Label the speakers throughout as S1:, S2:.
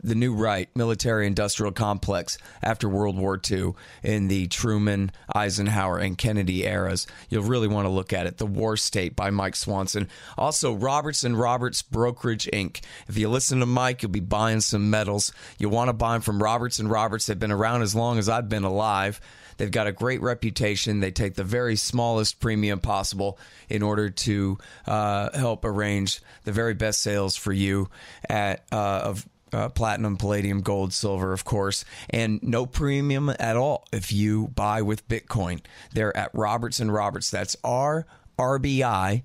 S1: the new right military-industrial complex after World War II in the Truman, Eisenhower, and Kennedy eras. You'll really want to look at it. The War State by Mike Swanson. Also, Roberts & Roberts Brokerage, Inc. If you listen to Mike, you'll be buying some metals. You'll want to buy them from Roberts & Roberts. They've been around as long as I've been alive. They've got a great reputation. They take the very smallest premium possible in order to help arrange the very best sales for you of platinum, palladium, gold, silver, of course, and no premium at all if you buy with Bitcoin. They're at Roberts & Roberts. That's rrbi.co.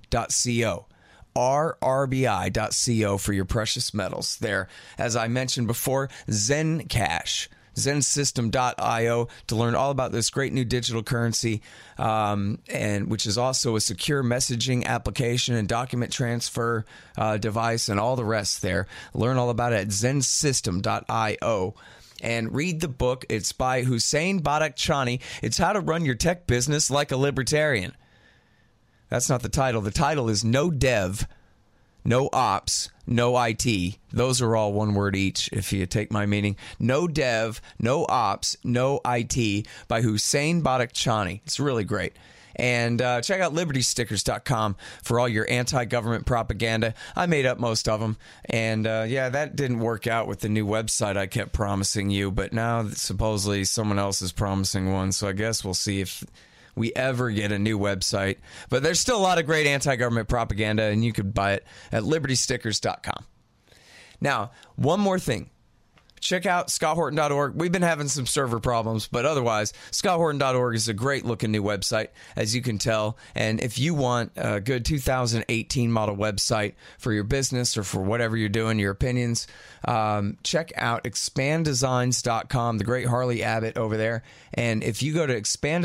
S1: rrbi.co for your precious metals. There, as I mentioned before, Zencash. Zensystem.io to learn all about this great new digital currency, and which is also a secure messaging application and document transfer device and all the rest there. Learn all about it at Zensystem.io. And read the book. It's by Hussein Badakhshani. It's How to Run Your Tech Business Like a Libertarian. That's not the title. The title is No Dev, No Ops, No IT. Those are all one word each, if you take my meaning. No Dev, No Ops, No IT by Hussein Badakhshani. It's really great. And check out libertystickers.com for all your anti-government propaganda. I made up most of them. And, that didn't work out with the new website I kept promising you. But now supposedly someone else is promising one. So I guess we'll see if we ever get a new website. But there's still a lot of great anti-government propaganda, and you could buy it at libertystickers.com. Now, one more thing. Check out scotthorton.org. We've been having some server problems, but otherwise, scotthorton.org is a great-looking new website, as you can tell. And if you want a good 2018 model website for your business or for whatever you're doing, your opinions, check out expanddesigns.com, the great Harley Abbott over there. And if you go to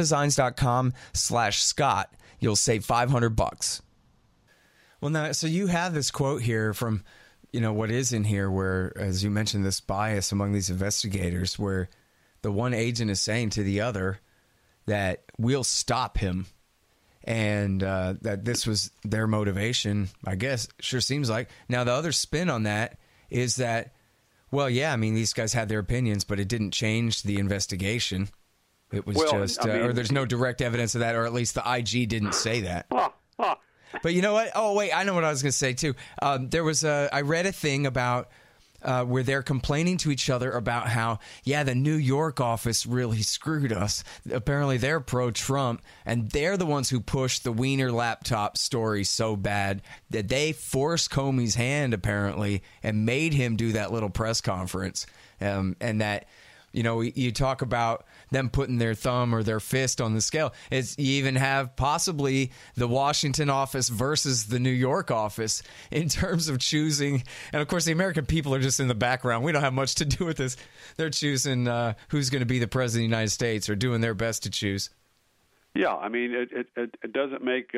S1: expanddesigns.com/Scott, you'll save $500. Well, now, so you have this quote here from what is in here where, as you mentioned, this bias among these investigators where the one agent is saying to the other that we'll stop him and that this was their motivation, I guess, sure seems like. Now, the other spin on that is that, well, yeah, I mean, these guys had their opinions, but it didn't change the investigation. It was or there's no direct evidence of that, or at least the IG didn't say that. But you know what? Oh, wait, I know what I was going to say, too. I read a thing about where they're complaining to each other about how, the New York office really screwed us. Apparently, they're pro-Trump, and they're the ones who pushed the Wiener laptop story so bad that they forced Comey's hand, apparently, and made him do that little press conference. And that, you talk about them putting their thumb or their fist on the scale. You even have possibly the Washington office versus the New York office in terms of choosing. And, of course, the American people are just in the background. We don't have much to do with this. They're choosing who's going to be the president of the United States, or doing their best to choose.
S2: Yeah, I mean, it doesn't make,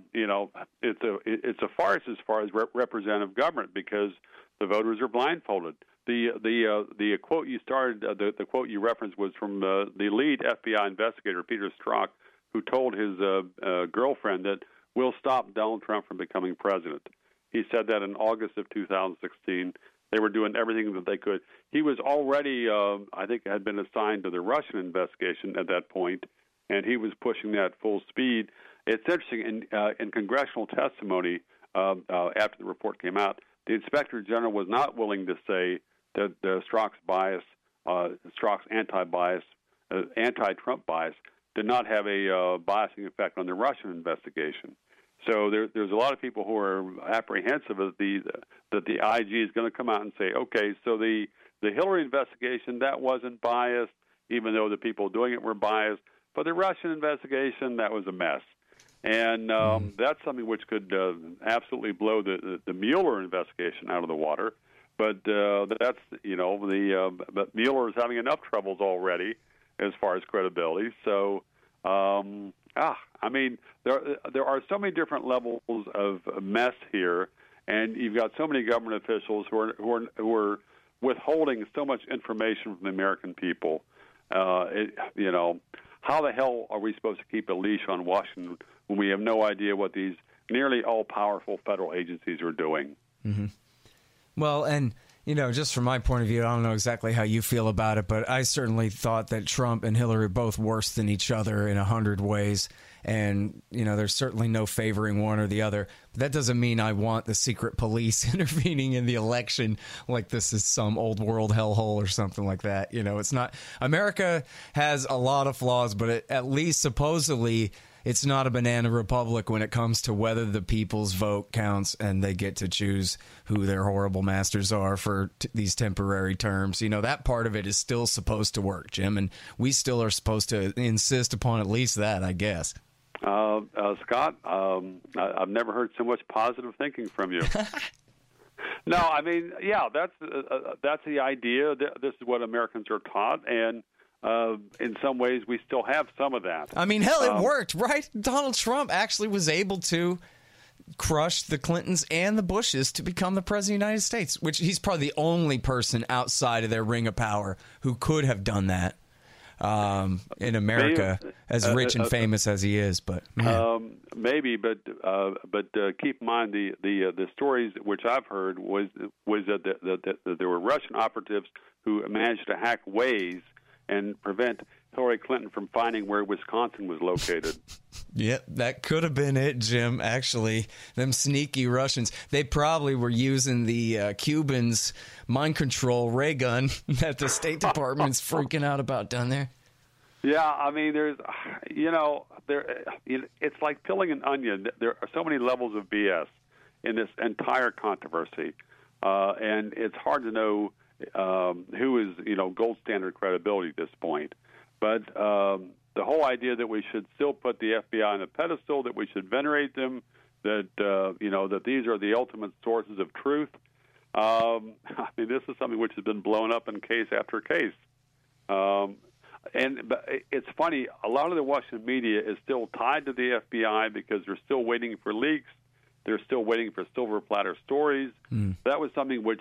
S2: it's a farce as far as representative government, because the voters are blindfolded. The quote you started, the quote you referenced was from the lead FBI investigator, Peter Strzok, who told his girlfriend that we'll stop Donald Trump from becoming president. He said that in August of 2016. They were doing everything that they could. He was already, I think, had been assigned to the Russian investigation at that point, and he was pushing that full speed. It's interesting, in congressional testimony after the report came out, the Inspector General was not willing to say that Strzok's bias, Strzok's anti-Trump bias, did not have a biasing effect on the Russian investigation. So there's a lot of people who are apprehensive that the IG is going to come out and say, okay, so the Hillary investigation, that wasn't biased, even though the people doing it were biased. But the Russian investigation, that was a mess. And that's something which could absolutely blow the Mueller investigation out of the water. But that's, but Mueller is having enough troubles already as far as credibility. So, I mean, there are so many different levels of mess here, and you've got so many government officials who are withholding so much information from the American people. How the hell are we supposed to keep a leash on Washington when we have no idea what these nearly all-powerful federal agencies are doing?
S1: Mm-hmm. Well, and Just from my point of view, I don't know exactly how you feel about it, but I certainly thought that Trump and Hillary are both worse than each other in 100 ways. And, there's certainly no favoring one or the other. But that doesn't mean I want the secret police intervening in the election like this is some old world hellhole or something like that. It's not. America has a lot of flaws, but at least supposedly it's not a banana republic when it comes to whether the people's vote counts and they get to choose who their horrible masters are for these temporary terms. That part of it is still supposed to work, Jim, and we still are supposed to insist upon at least that, I guess.
S2: Scott, I've never heard so much positive thinking from you. No, I mean, yeah, that's the idea. This is what Americans are taught, and in some ways, we still have some of that.
S1: I mean, hell, it worked, right? Donald Trump actually was able to crush the Clintons and the Bushes to become the president of the United States, which he's probably the only person outside of their ring of power who could have done that in America, as rich and famous as he is. But
S2: maybe, but keep in mind the stories which I've heard was that there were Russian operatives who managed to hack Waze and prevent Hillary Clinton from finding where Wisconsin was located.
S1: Yep, that could have been it, Jim. Actually, them sneaky Russians, they probably were using the Cubans' mind control ray gun that the State Department's freaking out about down there.
S2: Yeah, I mean, it's like peeling an onion. There are so many levels of BS in this entire controversy, and it's hard to know who is, gold standard credibility at this point. But the whole idea that we should still put the FBI on a pedestal, that we should venerate them, that that these are the ultimate sources of truth. I mean, this is something which has been blown up in case after case. But it's funny, a lot of the Washington media is still tied to the FBI because they're still waiting for leaks. They're still waiting for silver platter stories. That was something which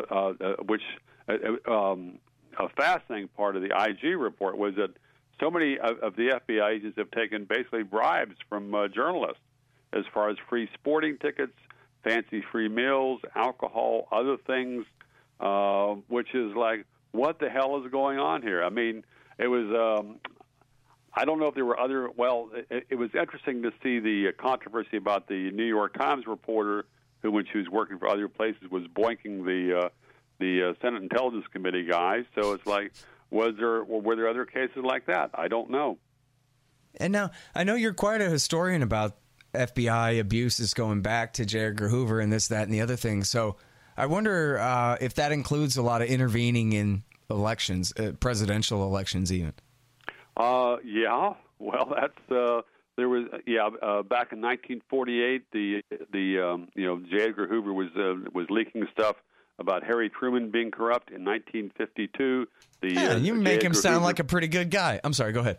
S2: a fascinating part of the IG report was that so many of the FBI agents have taken basically bribes from journalists as far as free sporting tickets, fancy free meals, alcohol, other things, which is like, what the hell is going on here? I mean, it was, I don't know if there were other, it was interesting to see the controversy about the New York Times reporter who, when she was working for other places, was boinking the Senate Intelligence Committee guys. So it's like, were there other cases like that? I don't know.
S1: And now, I know you're quite a historian about FBI abuses going back to J. Edgar Hoover and this, that, and the other thing. So I wonder if that includes a lot of intervening in elections, presidential elections even.
S2: Yeah. Well, that's there was back in 1948, the J. Edgar Hoover was leaking stuff about Harry Truman being corrupt. In 1952,
S1: you make him sound like a pretty good guy. I'm sorry. Go ahead.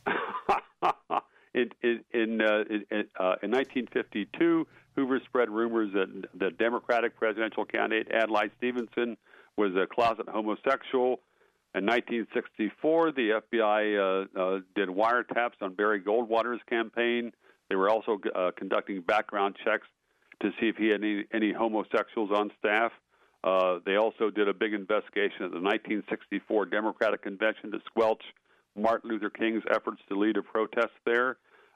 S2: In 1952, Hoover spread rumors that the Democratic presidential candidate Adlai Stevenson was a closet homosexual. In 1964, the FBI did wiretaps on Barry Goldwater's campaign. They were also conducting background checks to see if he had any homosexuals on staff. They also did a big investigation at the 1964 Democratic Convention to squelch Martin Luther King's efforts to lead a protest there.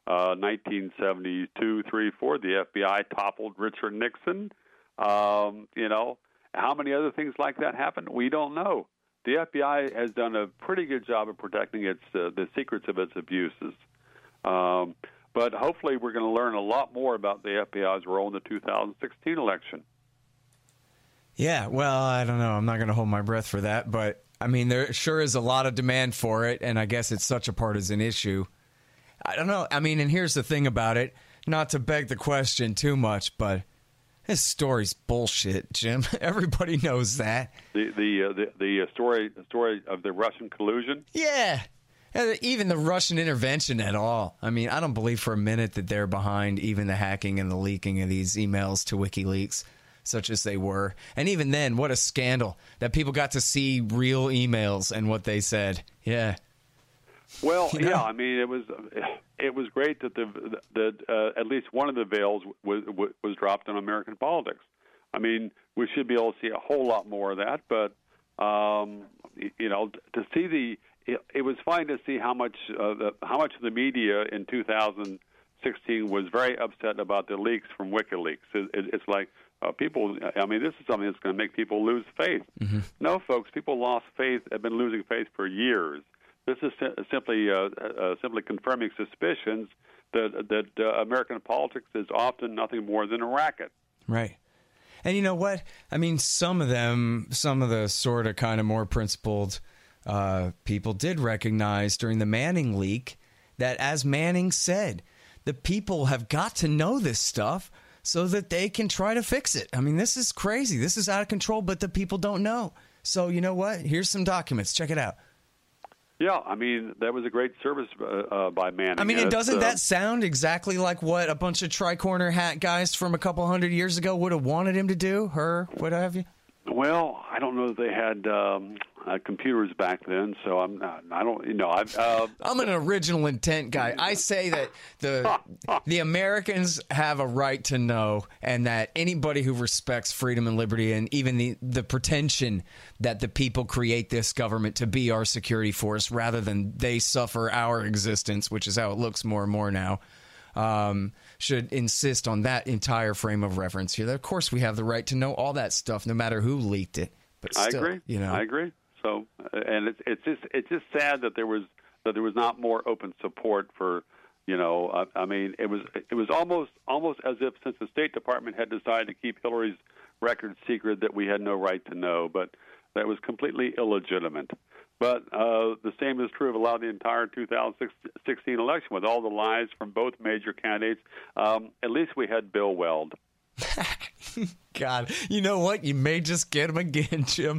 S2: 1972, 3, 4, the FBI toppled Richard Nixon. How many other things like that happened? We don't know. The FBI has done a pretty good job of protecting the secrets of its abuses. But hopefully we're going to learn a lot more about the FBI's role in the 2016 election.
S1: Yeah, well, I don't know. I'm not going to hold my breath for that. But, I mean, there sure is a lot of demand for it, and I guess it's such a partisan issue. I don't know. I mean, and here's the thing about it. Not to beg the question too much, but this story's bullshit, Jim. Everybody knows that.
S2: The story of the Russian collusion?
S1: Yeah. Even the Russian intervention at all. I mean, I don't believe for a minute that they're behind even the hacking and the leaking of these emails to WikiLeaks, such as they were. And even then, what a scandal that people got to see real emails and what they said. Yeah.
S2: Well, yeah. I mean, it was great that at least one of the veils was dropped on American politics. I mean, we should be able to see a whole lot more of that. But to see it was fine to see how much of the media in 2016 was very upset about the leaks from WikiLeaks. It's like people. I mean, this is something that's going to make people lose faith. Mm-hmm. No, folks, people lost faith. Have been losing faith for years. This is simply confirming suspicions that American politics is often nothing more than a racket.
S1: Right. And you know what? I mean, some of the sort of kind of more principled people did recognize during the Manning leak that, as Manning said, the people have got to know this stuff so that they can try to fix it. I mean, this is crazy. This is out of control, but the people don't know. So you know what? Here's some documents. Check it out.
S2: Yeah, I mean, that was a great service by Manning.
S1: I mean, and doesn't that sound exactly like what a bunch of tri-corner hat guys from a couple hundred years ago would have wanted him to do, her, what have you?
S2: Well, I don't know that they had computers back then, so I'm an
S1: original intent guy. I say that the Americans have a right to know, and that anybody who respects freedom and liberty, and even the pretension that the people create this government to be our security force rather than they suffer our existence, which is how it looks more and more now, should insist on that entire frame of reference here. Of course, we have the right to know all that stuff, no matter who leaked it. But still,
S2: I agree. I agree. So, and it's just sad that there was not more open support for. I mean, it was almost as if, since the State Department had decided to keep Hillary's record secret, that we had no right to know. But that was completely illegitimate. But the same is true of a lot of the entire 2016 election, with all the lies from both major candidates. At least we had Bill Weld.
S1: God, you know what? You may just get him again, Jim.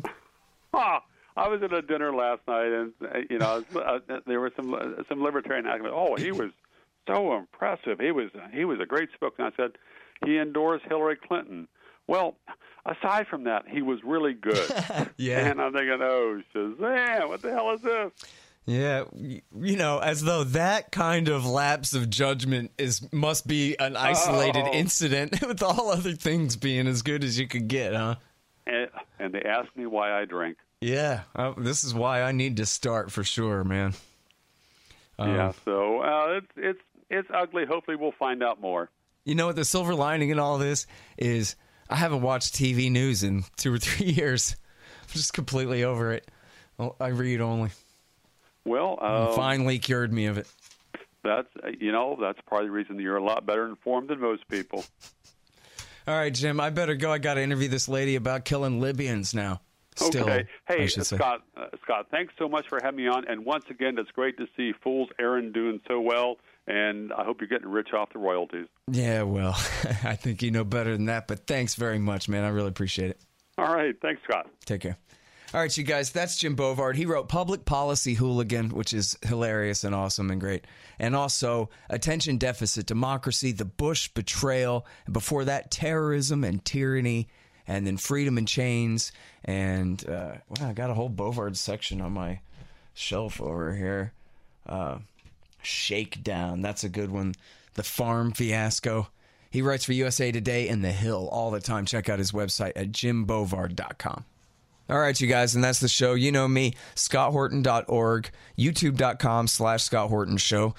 S2: I was at a dinner last night, and there were some libertarian activists. Oh, he was so impressive. He was a great spokesman. I said he endorsed Hillary Clinton. Well, aside from that, he was really good.
S1: Yeah.
S2: And I'm thinking, oh, Shazam, what the hell is this?
S1: Yeah, as though that kind of lapse of judgment must be an isolated incident, with all other things being as good as you could get, huh?
S2: And they asked me why I drink.
S1: Yeah, this is why I need to start for sure, man.
S2: Yeah, so it's ugly. Hopefully we'll find out more.
S1: You know what the silver lining in all this is? I haven't watched TV news in 2 or 3 years. I'm just completely over it. I read only.
S2: Well,
S1: finally cured me of it.
S2: That's part of the reason that you're a lot better informed than most people.
S1: All right, Jim, I better go. I got to interview this lady about killing Libyans now. Still,
S2: okay. Hey, Scott, thanks so much for having me on. And once again, it's great to see Fool's Errand doing so well. And I hope you're getting rich off the royalties.
S1: Yeah, well, I think you know better than that. But thanks very much, man. I really appreciate it.
S2: All right. Thanks, Scott.
S1: Take care. All right, you guys, that's Jim Bovard. He wrote Public Policy Hooligan, which is hilarious and awesome and great. And also Attention Deficit Democracy, The Bush Betrayal, and before that, Terrorism and Tyranny, and then Freedom in Chains. And, I got a whole Bovard section on my shelf over here. Shakedown, that's a good one. The Farm Fiasco. He writes for USA Today and The Hill all the time. Check out his website at jimbovard.com. All right, you guys, and that's the show. You know me, scotthorton.org, youtube.com/Scott Horton Show,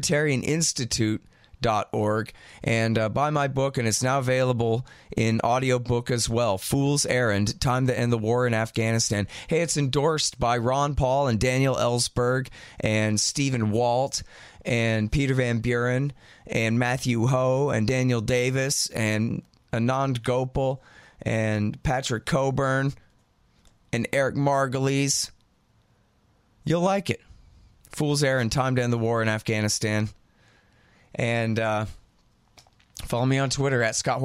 S1: libertarianinstitute.org, and buy my book, and it's now available in audiobook as well, Fool's Errand, Time to End the War in Afghanistan. Hey, it's endorsed by Ron Paul and Daniel Ellsberg and Stephen Walt and Peter Van Buren and Matthew Ho and Daniel Davis and Anand Gopal and Patrick Coburn and Eric Margulies. You'll like it. Fool's Errand, Time to End the War in Afghanistan. And follow me on Twitter at Scott Horton.